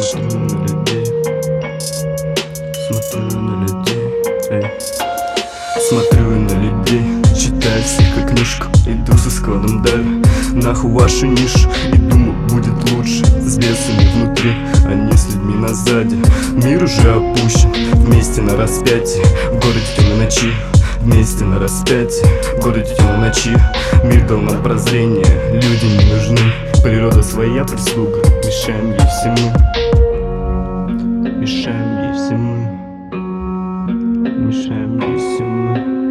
Смотрю на людей, смотрю на людей, эй. Смотрю на людей, читаю всех книжку, иду со складом дави нахуй вашу нишу и думаю, будет лучше с бесами внутри, а не с людьми на сзади. Мир уже опущен, вместе на распятие, в городе темной ночи. Вместе на распятие, в городе темной ночи. Мир дал нам прозрение, люди не нужны. Природа своя прислуга, мешаем ей все мы. Мешаем ей все мы. Мешаем ей все мы.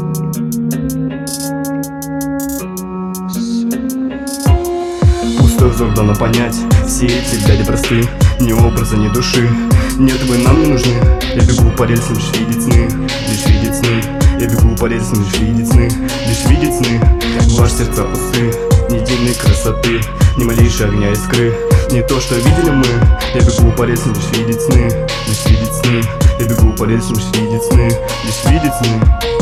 Пустой взор дано понять, все эти взгляды просты. Ни образа, ни души, нет, вы нам не нужны. Я бегу по рельсам, лишь видеть сны, лишь видеть сны. Я бегу по рельсам, лишь видеть сны, лишь видеть сны. Ваши сердца пусты, ни единой красоты, ни малейшей огня искры. Не то, что видели мы. Я бегу по рельсам, лишь видеть сны, лишь видеть сны. Я бегу по рельсам, лишь видеть сны, лишь видеть сны.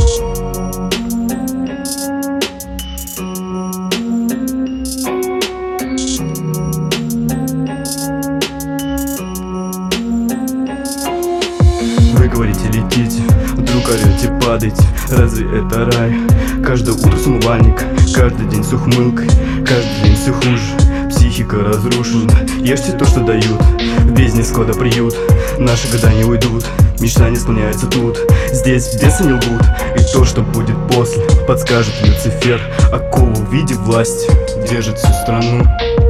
Вы говорите, летите, вдруг орете, падайте. Разве это рай? Каждое утро с умывальника, каждый день с ухмылкой, каждый день все хуже. Психика разрушена, ешьте то, что дают. В бездне склада приют, наши года не уйдут. Мечта не исполняется тут, здесь бесы не лгут. И то, что будет после, подскажет Люцифер. Акула в виде власти держит всю страну.